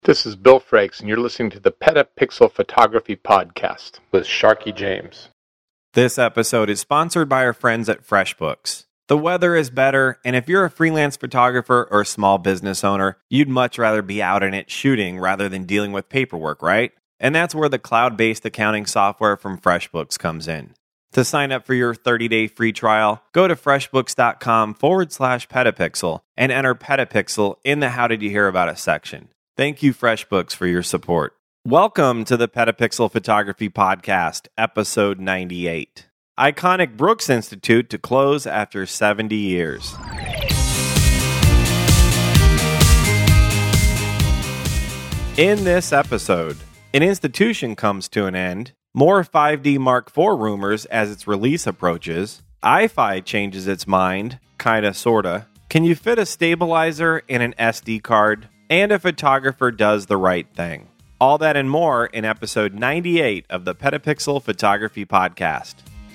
This is Bill Frakes, and you're listening to the Petapixel Photography Podcast with Sharky James. This episode is sponsored by our friends at FreshBooks. The weather is better, and if you're a freelance photographer or small business owner, you'd much rather be out in it shooting rather than dealing with paperwork, right? And that's where the cloud-based accounting software from FreshBooks comes in. To sign up for your 30-day free trial, go to freshbooks.com/petapixel and enter Petapixel in the How Did You Hear About Us section. Thank you, FreshBooks, for your support. Welcome to the Petapixel Photography Podcast, episode 98. Iconic Brooks Institute to close after 70 years. In this episode, an institution comes to an end, more 5D Mark IV rumors as its release approaches, iFi changes its mind, kinda sorta, can you fit a stabilizer in an SD card, and a photographer does the right thing. All that and more in episode 98 of the Petapixel Photography Podcast.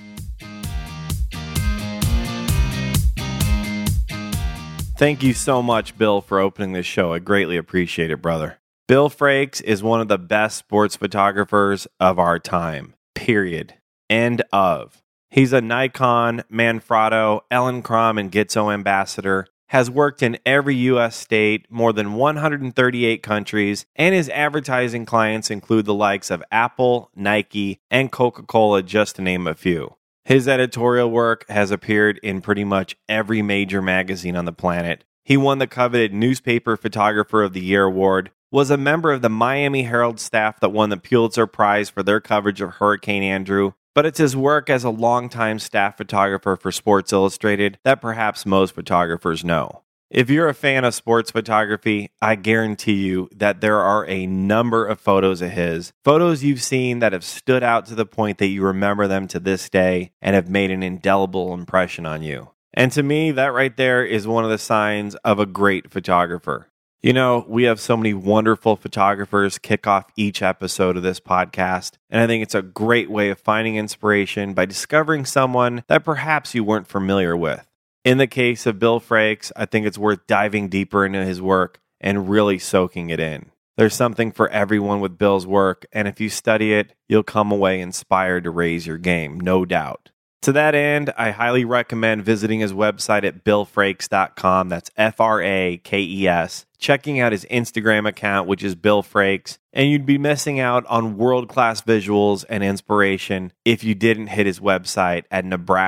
Thank you so much, Bill, for opening this show. I greatly appreciate it, brother. Bill Frakes is one of the best sports photographers of our time. Period. End of. He's a Nikon, Manfrotto, Elinchrom, and Gitzo ambassador, has worked in every U.S. state, more than 138 countries, and his advertising clients include the likes of Apple, Nike, and Coca-Cola, just to name a few. His editorial work has appeared in pretty much every major magazine on the planet. He won the coveted Newspaper Photographer of the Year award, was a member of the Miami Herald staff that won the Pulitzer Prize for their coverage of Hurricane Andrew, but it's his work as a longtime staff photographer for Sports Illustrated that perhaps most photographers know. If you're a fan of sports photography, I guarantee you that there are a number of photos of his, photos you've seen that have stood out to the point that you remember them to this day and have made an indelible impression on you. And to me, that right there is one of the signs of a great photographer. You know, we have so many wonderful photographers kick off each episode of this podcast, and I think it's a great way of finding inspiration by discovering someone that perhaps you weren't familiar with. In the case of Bill Frakes, I think it's worth diving deeper into his work and really soaking it in. There's something for everyone with Bill's work, and if you study it, you'll come away inspired to raise your game, no doubt. To that end, I highly recommend visiting his website at billfrakes.com, that's F-R-A-K-E-S, checking out his Instagram account, which is Bill Frakes, and you'd be missing out on world-class visuals and inspiration if you didn't hit his website at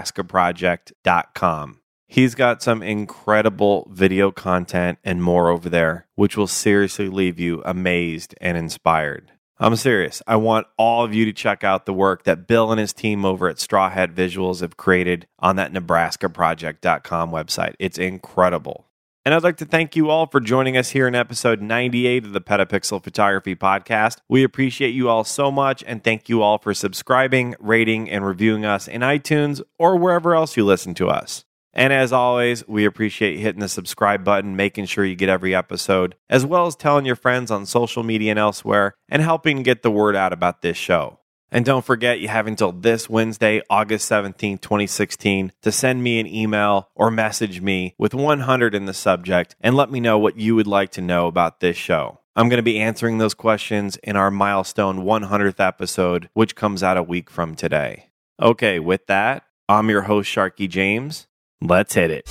nebraskaproject.com. He's got some incredible video content and more over there, which will seriously leave you amazed and inspired. I'm serious. I want all of you to check out the work that Bill and his team over at Straw Hat Visuals have created on that nebraskaproject.com website. It's incredible. And I'd like to thank you all for joining us here in episode 98 of the Petapixel Photography Podcast. We appreciate you all so much, and thank you all for subscribing, rating, and reviewing us in iTunes or wherever else you listen to us. And as always, we appreciate hitting the subscribe button, making sure you get every episode, as well as telling your friends on social media and elsewhere, and helping get the word out about this show. And don't forget, you have until this Wednesday, August 17th, 2016, to send me an email or message me with 100 in the subject and let me know what you would like to know about this show. I'm going to be answering those questions in our milestone 100th episode, which comes out a week from today. Okay, with that, I'm your host, Sharky James. Let's hit it.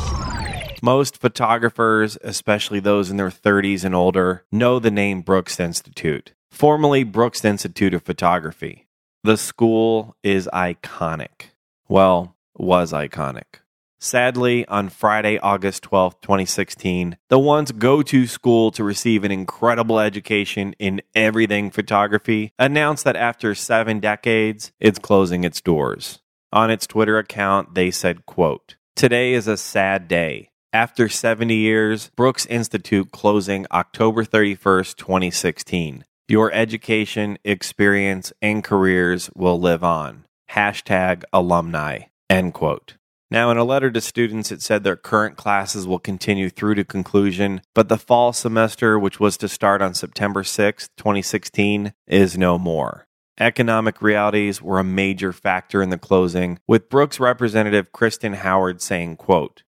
Most photographers, especially those in their 30s and older, know the name Brooks Institute, formerly Brooks Institute of Photography. The school is iconic. Well, was iconic. Sadly, on Friday, August 12th, 2016, the once go-to school to receive an incredible education in everything photography announced that after 7 decades, it's closing its doors. On its Twitter account, they said, quote, "Today is a sad day. After 70 years, Brooks Institute closing October 31st, 2016. Your education, experience, and careers will live on. #alumni." End quote. Now, in a letter to students, it said their current classes will continue through to conclusion, but the fall semester, which was to start on September 6th, 2016, is no more. Economic realities were a major factor in the closing, with Brooks representative Kristen Howard saying, quote,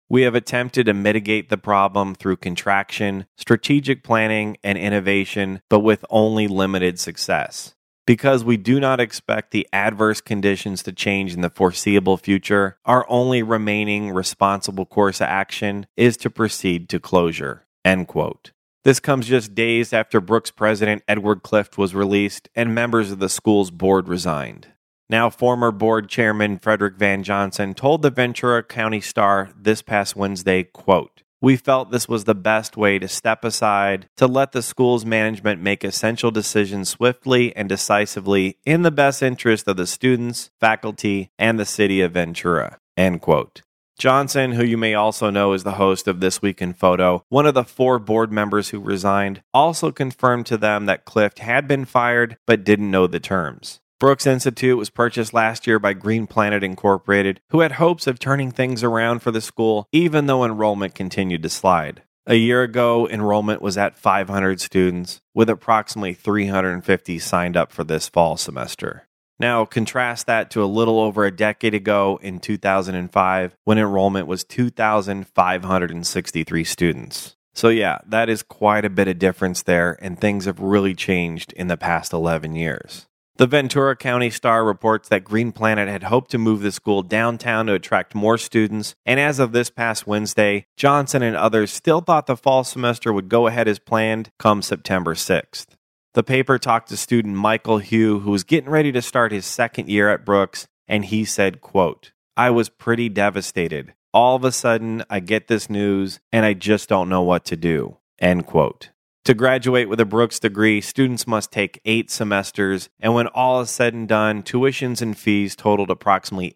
We have attempted to mitigate the problem through contraction, strategic planning, and innovation, but with only limited success. Because we do not expect the adverse conditions to change in the foreseeable future, our only remaining responsible course of action is to proceed to closure." End quote. This comes just days after Brooks president Edward Clift was released and members of the school's board resigned. Now, former board chairman Frederick Van Johnson told the Ventura County Star this past Wednesday, quote, "We felt this was the best way to step aside to let the school's management make essential decisions swiftly and decisively in the best interest of the students, faculty, and the city of Ventura." End quote. Johnson, who you may also know is the host of This Week in Photo, one of the 4 board members who resigned, also confirmed to them that Clift had been fired but didn't know the terms. Brooks Institute was purchased last year by Green Planet Incorporated, who had hopes of turning things around for the school even though enrollment continued to slide. A year ago, enrollment was at 500 students, with approximately 350 signed up for this fall semester. Now, contrast that to a little over a decade ago in 2005, when enrollment was 2,563 students. So yeah, that is quite a bit of difference there, and things have really changed in the past 11 years. The Ventura County Star reports that Green Planet had hoped to move the school downtown to attract more students, and as of this past Wednesday, Johnson and others still thought the fall semester would go ahead as planned come September 6th. The paper talked to student Michael Hugh, who was getting ready to start his second year at Brooks, and he said, quote, "I was pretty devastated. All of a sudden, I get this news, and I just don't know what to do." End quote. To graduate with a Brooks degree, students must take 8 semesters, and when all is said and done, tuitions and fees totaled approximately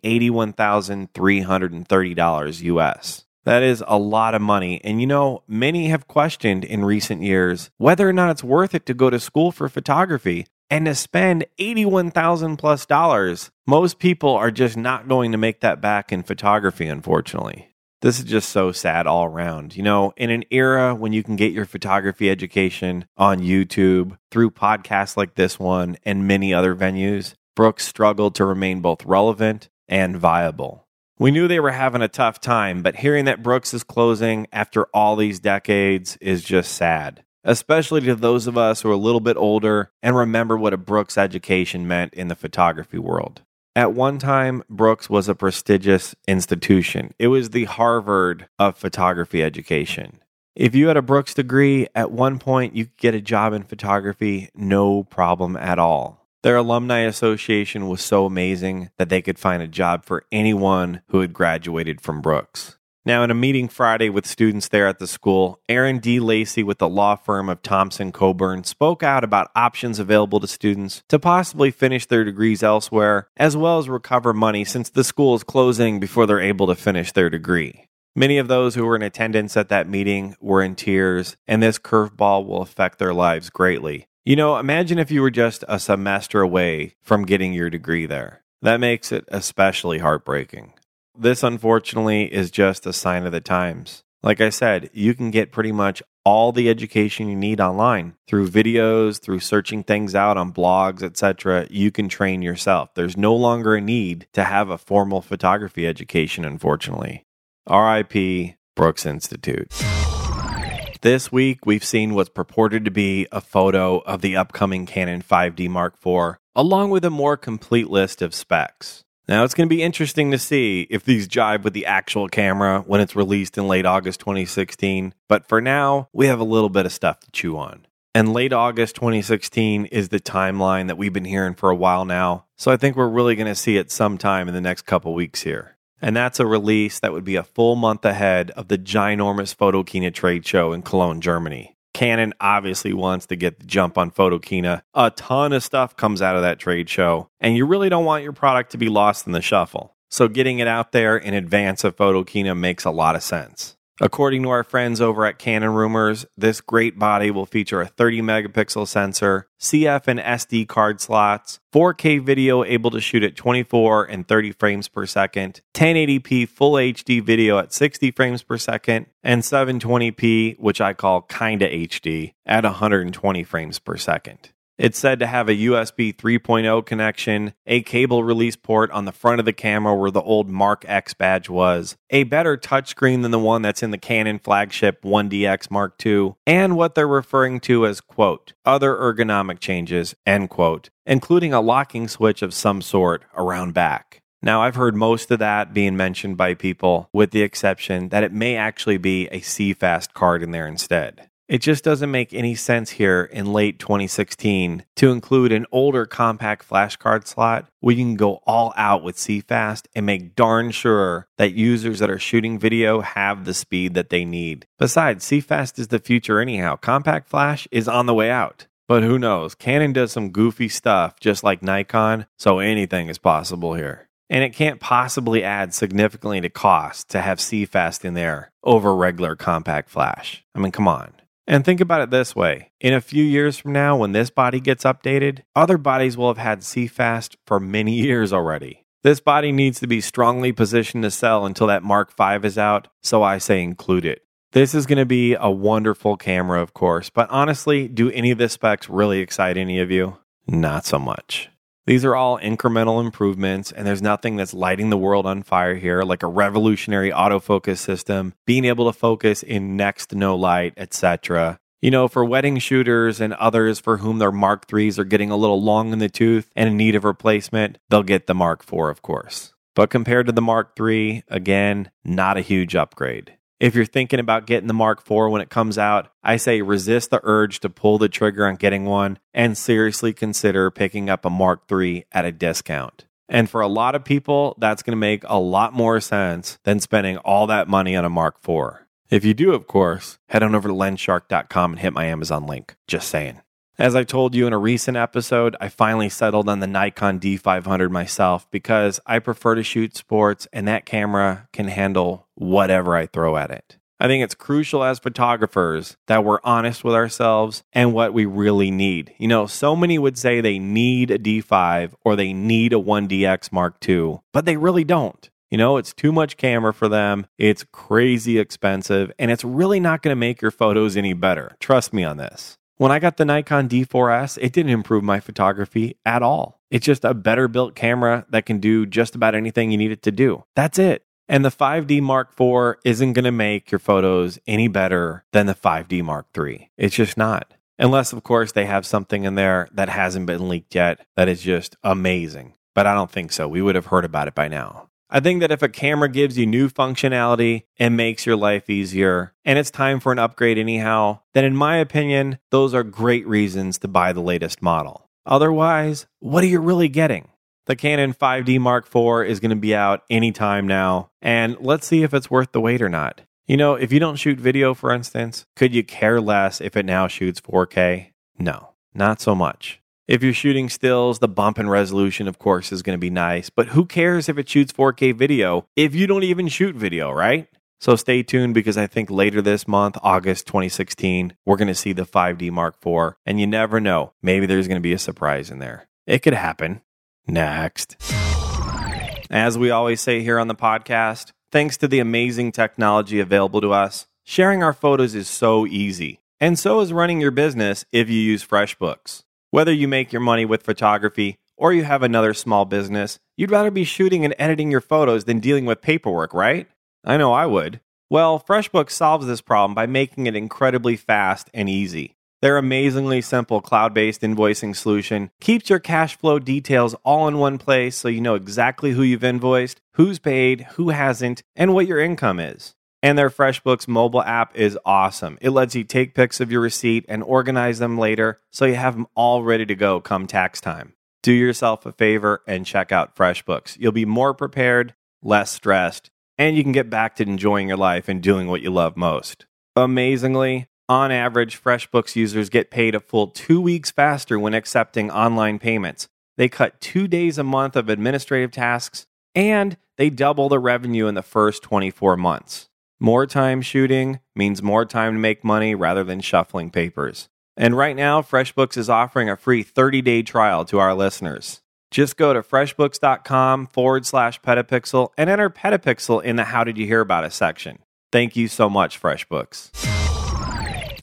$81,330 US. That is a lot of money, and many have questioned in recent years whether or not it's worth it to go to school for photography and to spend $81,000 plus dollars. Most people are just not going to make that back in photography, unfortunately. This is just so sad all around. In an era when you can get your photography education on YouTube, through podcasts like this one, and many other venues, Brooks struggled to remain both relevant and viable. We knew they were having a tough time, but hearing that Brooks is closing after all these decades is just sad, especially to those of us who are a little bit older and remember what a Brooks education meant in the photography world. At one time, Brooks was a prestigious institution. It was the Harvard of photography education. If you had a Brooks degree, at one point you could get a job in photography, no problem at all. Their alumni association was so amazing that they could find a job for anyone who had graduated from Brooks. Now, in a meeting Friday with students there at the school, Aaron D. Lacey with the law firm of Thompson Coburn spoke out about options available to students to possibly finish their degrees elsewhere, as well as recover money since the school is closing before they're able to finish their degree. Many of those who were in attendance at that meeting were in tears, and this curveball will affect their lives greatly. Imagine if you were just a semester away from getting your degree there. That makes it especially heartbreaking. This, unfortunately, is just a sign of the times. Like I said, you can get pretty much all the education you need online through videos, through searching things out on blogs, etc. You can train yourself. There's no longer a need to have a formal photography education, unfortunately. RIP Brooks Institute. This week, we've seen what's purported to be a photo of the upcoming Canon 5D Mark IV, along with a more complete list of specs. Now, it's going to be interesting to see if these jibe with the actual camera when it's released in late August 2016, but for now, we have a little bit of stuff to chew on. And late August 2016 is the timeline that we've been hearing for a while now, so I think we're really going to see it sometime in the next couple weeks here. And that's a release that would be a full month ahead of the ginormous Photokina trade show in Cologne, Germany. Canon obviously wants to get the jump on Photokina. A ton of stuff comes out of that trade show, and you really don't want your product to be lost in the shuffle. So getting it out there in advance of Photokina makes a lot of sense. According to our friends over at Canon Rumors, this great body will feature a 30 megapixel sensor, CF and SD card slots, 4K video able to shoot at 24 and 30 frames per second, 1080p full HD video at 60 frames per second, and 720p, which I call kinda HD, at 120 frames per second. It's said to have a USB 3.0 connection, a cable release port on the front of the camera where the old Mark X badge was, a better touchscreen than the one that's in the Canon flagship 1DX Mark II, and what they're referring to as, quote, other ergonomic changes, end quote, including a locking switch of some sort around back. Now, I've heard most of that being mentioned by people, with the exception that it may actually be a CFast card in there instead. It just doesn't make any sense here in late 2016 to include an older compact flash card slot where you can go all out with CFast and make darn sure that users that are shooting video have the speed that they need. Besides, CFast is the future anyhow. Compact flash is on the way out. But who knows? Canon does some goofy stuff just like Nikon, so anything is possible here. And it can't possibly add significantly to cost to have CFast in there over regular compact flash. I mean, come on. And think about it this way. In a few years from now, when this body gets updated, other bodies will have had CFast for many years already. This body needs to be strongly positioned to sell until that Mark V is out, so I say include it. This is going to be a wonderful camera, of course, but honestly, do any of the specs really excite any of you? Not so much. These are all incremental improvements, and there's nothing that's lighting the world on fire here, like a revolutionary autofocus system, being able to focus in next to no light, etc. You know, for wedding shooters and others for whom their Mark IIIs are getting a little long in the tooth and in need of replacement, they'll get the Mark IV, of course. But compared to the Mark III, again, not a huge upgrade. If you're thinking about getting the Mark IV when it comes out, I say resist the urge to pull the trigger on getting one and seriously consider picking up a Mark III at a discount. And for a lot of people, that's going to make a lot more sense than spending all that money on a Mark IV. If you do, of course, head on over to lensshark.com and hit my Amazon link. Just saying. As I told you in a recent episode, I finally settled on the Nikon D500 myself because I prefer to shoot sports and that camera can handle whatever I throw at it. I think it's crucial as photographers that we're honest with ourselves and what we really need. You know, so many would say they need a D5 or they need a 1DX Mark II, but they really don't. You know, it's too much camera for them, it's crazy expensive, and it's really not going to make your photos any better. Trust me on this. When I got the Nikon D4S, it didn't improve my photography at all. It's just a better built camera that can do just about anything you need it to do. That's it. And the 5D Mark IV isn't going to make your photos any better than the 5D Mark III. It's just not. Unless, of course, they have something in there that hasn't been leaked yet that is just amazing. But I don't think so. We would have heard about it by now. I think that if a camera gives you new functionality and makes your life easier, and it's time for an upgrade anyhow, then in my opinion, those are great reasons to buy the latest model. Otherwise, what are you really getting? The Canon 5D Mark IV is going to be out anytime now, and let's see if it's worth the wait or not. You know, if you don't shoot video, for instance, could you care less if it now shoots 4K? No, not so much. If you're shooting stills, the bump in resolution, of course, is going to be nice, but who cares if it shoots 4K video if you don't even shoot video, right? So stay tuned because I think later this month, August 2016, we're going to see the 5D Mark IV, and you never know, maybe there's going to be a surprise in there. It could happen. Next. As we always say here on the podcast, thanks to the amazing technology available to us, sharing our photos is so easy, and so is running your business if you use FreshBooks. Whether you make your money with photography or you have another small business, you'd rather be shooting and editing your photos than dealing with paperwork, right? I know I would. Well, FreshBooks solves this problem by making it incredibly fast and easy. Their amazingly simple cloud-based invoicing solution keeps your cash flow details all in one place so you know exactly who you've invoiced, who's paid, who hasn't, and what your income is. And their FreshBooks mobile app is awesome. It lets you take pics of your receipt and organize them later so you have them all ready to go come tax time. Do yourself a favor and check out FreshBooks. You'll be more prepared, less stressed, and you can get back to enjoying your life and doing what you love most. Amazingly, on average, FreshBooks users get paid a full 2 weeks faster when accepting online payments. They cut 2 days a month of administrative tasks, and they double the revenue in the first 24 months. More time shooting means more time to make money rather than shuffling papers. And right now, FreshBooks is offering a free 30-day trial to our listeners. Just go to freshbooks.com/petapixel and enter Petapixel in the How Did You Hear About Us section. Thank you so much, FreshBooks.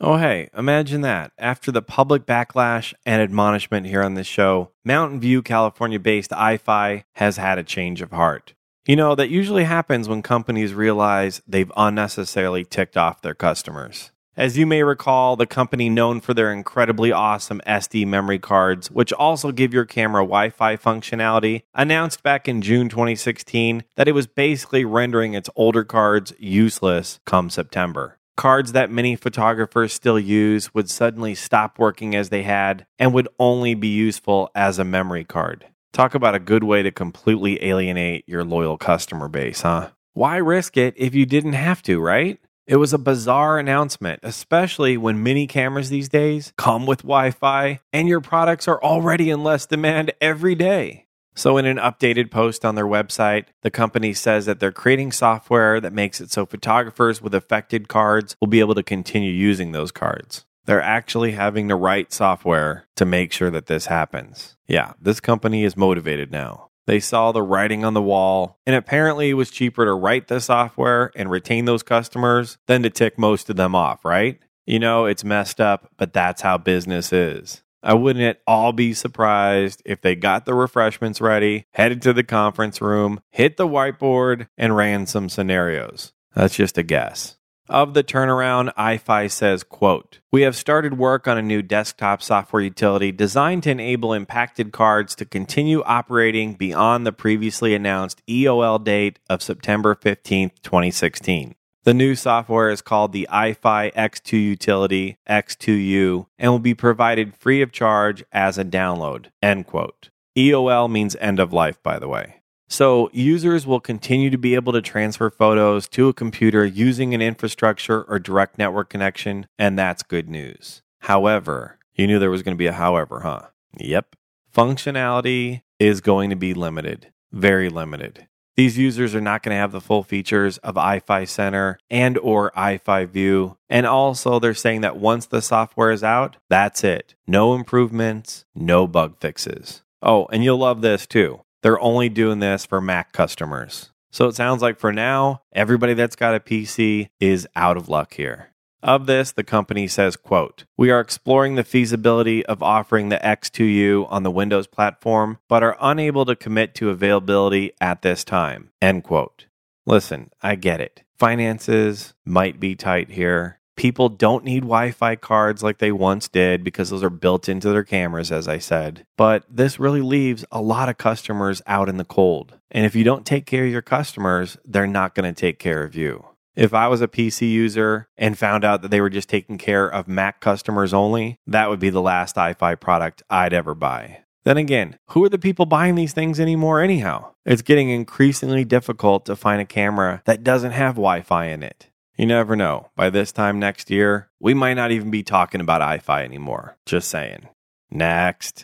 Oh, hey, imagine that. After the public backlash and admonishment here on this show, Mountain View, California-based iFi has had a change of heart. You know, that usually happens when companies realize they've unnecessarily ticked off their customers. As you may recall, the company known for their incredibly awesome SD memory cards, which also give your camera Wi-Fi functionality, announced back in June 2016 that it was basically rendering its older cards useless come September. Cards that many photographers still use would suddenly stop working as they had and would only be useful as a memory card. Talk about a good way to completely alienate your loyal customer base, huh? Why risk it if you didn't have to, right? It was a bizarre announcement, especially when many cameras these days come with Wi-Fi and your products are already in less demand every day. So in an updated post on their website, the company says that they're creating software that makes it so photographers with affected cards will be able to continue using those cards. They're actually having to write software to make sure that this happens. Yeah, this company is motivated now. They saw the writing on the wall, and apparently it was cheaper to write the software and retain those customers than to tick most of them off, right? You know, it's messed up, but that's how business is. I wouldn't at all be surprised if they got the refreshments ready, headed to the conference room, hit the whiteboard, and ran some scenarios. That's just a guess. Of the turnaround, iFi says, quote, "We have started work on a new desktop software utility designed to enable impacted cards to continue operating beyond the previously announced EOL date of September 15th, 2016. The new software is called the iFi X2 Utility, X2U, and will be provided free of charge as a download," end quote. EOL means end of life, by the way. So users will continue to be able to transfer photos to a computer using an infrastructure or direct network connection, and that's good news. However, you knew there was going to be a however, huh? Yep. Functionality is going to be limited, very limited. These users are not going to have the full features of iFi Center and or iFi View. And also they're saying that once the software is out, that's it. No improvements, no bug fixes. Oh, and you'll love this too. They're only doing this for Mac customers. So it sounds like for now, everybody that's got a PC is out of luck here. Of this, the company says, quote, "We are exploring the feasibility of offering the X2U on the Windows platform, but are unable to commit to availability at this time," end quote. Listen, I get it. Finances might be tight here. People don't need Wi-Fi cards like they once did because those are built into their cameras, as I said. But this really leaves a lot of customers out in the cold. And if you don't take care of your customers, they're not going to take care of you. If I was a PC user and found out that they were just taking care of Mac customers only, that would be the last iFi product I'd ever buy. Then again, who are the people buying these things anymore anyhow? It's getting increasingly difficult to find a camera that doesn't have Wi-Fi in it. You never know. By this time next year, we might not even be talking about iFi anymore. Just saying. Next.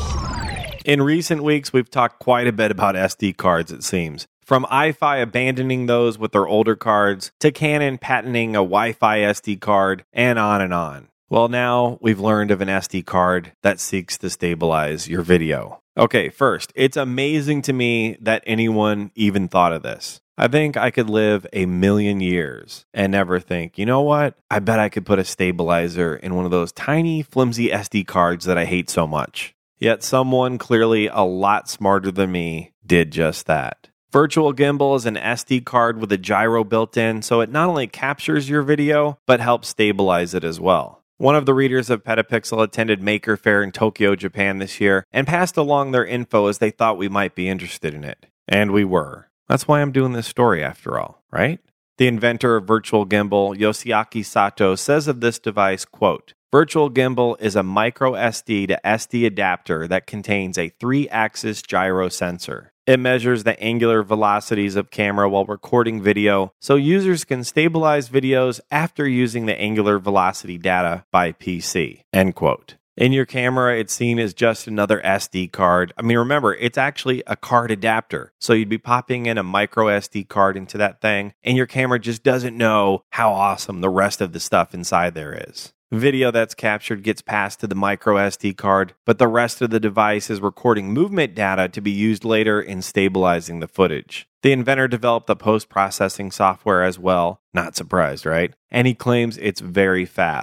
In recent weeks, we've talked quite a bit about SD cards, it seems. From iFi abandoning those with their older cards, to Canon patenting a Wi-Fi SD card, and on and on. Well, now we've learned of an SD card that seeks to stabilize your video. Okay, first, it's amazing to me that anyone even thought of this. I think I could live a million years and never think, you know what? I bet I could put a stabilizer in one of those tiny, flimsy SD cards that I hate so much. Yet someone clearly a lot smarter than me did just that. Virtual Gimbal is an SD card with a gyro built in, so it not only captures your video, but helps stabilize it as well. One of the readers of Petapixel attended Maker Faire in Tokyo, Japan this year, and passed along their info as they thought we might be interested in it. And we were. That's why I'm doing this story after all, right? The inventor of Virtual Gimbal, Yoshiaki Sato, says of this device, quote, "Virtual Gimbal is a micro SD to SD adapter that contains a 3-axis gyro sensor. It measures the angular velocities of camera while recording video, so users can stabilize videos after using the angular velocity data by PC," end quote. In your camera, it's seen as just another SD card. I mean, remember, it's actually a card adapter. So you'd be popping in a micro SD card into that thing, and your camera just doesn't know how awesome the rest of the stuff inside there is. Video that's captured gets passed to the micro SD card, but the rest of the device is recording movement data to be used later in stabilizing the footage. The inventor developed the post-processing software as well. Not surprised, right? And he claims it's very fast.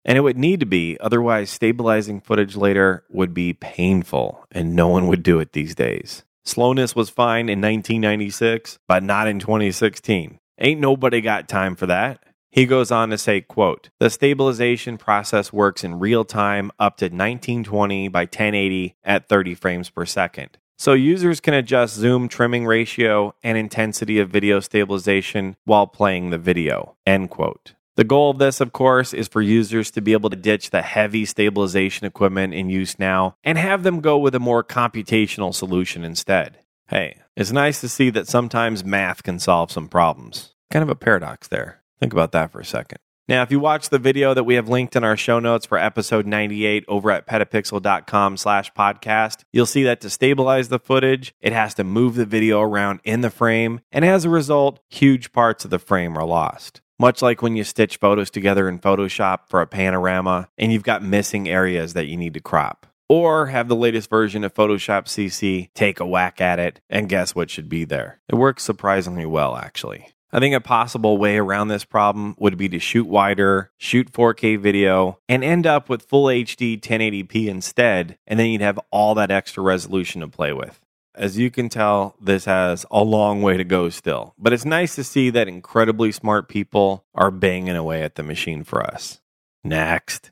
And it would need to be, otherwise stabilizing footage later would be painful, and no one would do it these days. Slowness was fine in 1996, but not in 2016. Ain't nobody got time for that. He goes on to say, quote, the stabilization process works in real time up to 1920 by 1080 at 30 frames per second. So users can adjust zoom, trimming ratio, and intensity of video stabilization while playing the video, end quote. The goal of this, of course, is for users to be able to ditch the heavy stabilization equipment in use now and have them go with a more computational solution instead. Hey, it's nice to see that sometimes math can solve some problems. Kind of a paradox there. Think about that for a second. Now, if you watch the video that we have linked in our show notes for episode 98 over at petapixel.com/podcast, you'll see that to stabilize the footage, it has to move the video around in the frame, and as a result, huge parts of the frame are lost. Much like when you stitch photos together in Photoshop for a panorama and you've got missing areas that you need to crop. Or have the latest version of Photoshop CC take a whack at it and guess what should be there. It works surprisingly well, actually. I think a possible way around this problem would be to shoot wider, shoot 4K video, and end up with full HD 1080p instead, and then you'd have all that extra resolution to play with. As you can tell, this has a long way to go still, but it's nice to see that incredibly smart people are banging away at the machine for us. Next.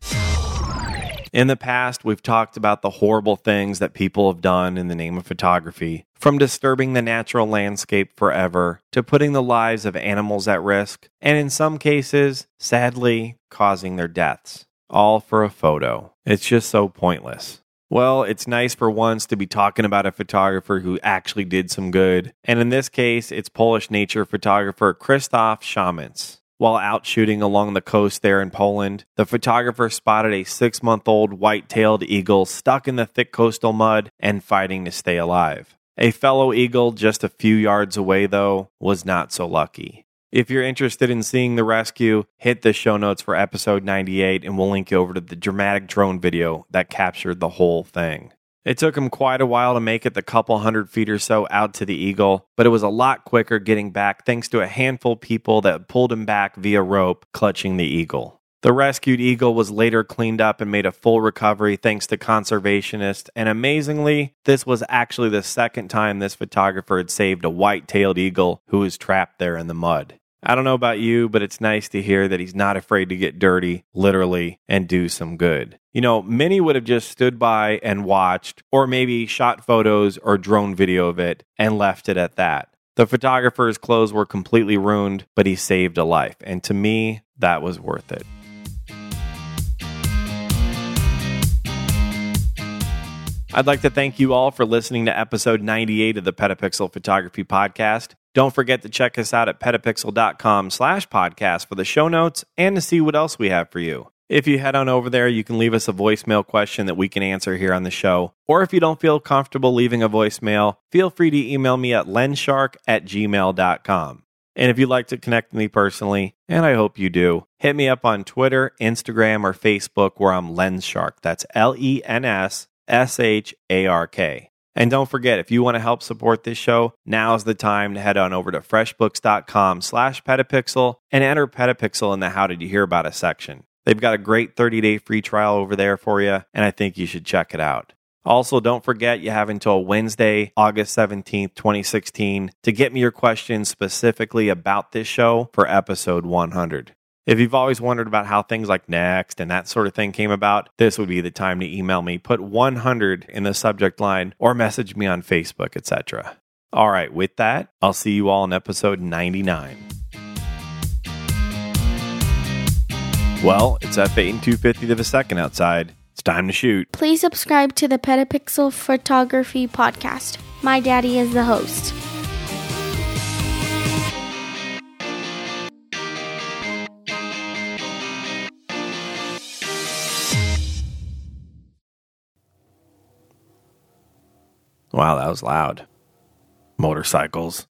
In the past, we've talked about the horrible things that people have done in the name of photography, from disturbing the natural landscape forever to putting the lives of animals at risk, and in some cases, sadly, causing their deaths. All for a photo. It's just so pointless. Well, it's nice for once to be talking about a photographer who actually did some good, and in this case, it's Polish nature photographer Krzysztof Szamec. While out shooting along the coast there in Poland, the photographer spotted a 6-month-old white-tailed eagle stuck in the thick coastal mud and fighting to stay alive. A fellow eagle just a few yards away, though, was not so lucky. If you're interested in seeing the rescue, hit the show notes for episode 98 and we'll link you over to the dramatic drone video that captured the whole thing. It took him quite a while to make it the couple hundred feet or so out to the eagle, but it was a lot quicker getting back thanks to a handful of people that pulled him back via rope, clutching the eagle. The rescued eagle was later cleaned up and made a full recovery thanks to conservationists, and amazingly, this was actually the second time this photographer had saved a white-tailed eagle who was trapped there in the mud. I don't know about you, but it's nice to hear that he's not afraid to get dirty, literally, and do some good. You know, many would have just stood by and watched, or maybe shot photos or drone video of it and left it at that. The photographer's clothes were completely ruined, but he saved a life, and to me, that was worth it. I'd like to thank you all for listening to episode 98 of the Petapixel Photography Podcast. Don't forget to check us out at petapixel.com/podcast for the show notes and to see what else we have for you. If you head on over there, you can leave us a voicemail question that we can answer here on the show. Or if you don't feel comfortable leaving a voicemail, feel free to email me at lenshark@gmail.com. And if you'd like to connect with me personally, and I hope you do, hit me up on Twitter, Instagram, or Facebook where I'm LensShark. That's LENSSHARK. And don't forget, if you want to help support this show, now's the time to head on over to freshbooks.com/petapixel and enter Petapixel in the How Did You Hear About Us section. They've got a great 30-day free trial over there for you, and I think you should check it out. Also, don't forget you have until Wednesday, August 17th, 2016, to get me your questions specifically about this show for episode 100. If you've always wondered about how things like Next and that sort of thing came about, this would be the time to email me. Put 100 in the subject line or message me on Facebook, etc. All right, with that, I'll see you all in episode 99. Well, it's F8 and 2/50 of a second outside. It's time to shoot. Please subscribe to the Petapixel Photography Podcast. My daddy is the host. Wow, that was loud. Motorcycles.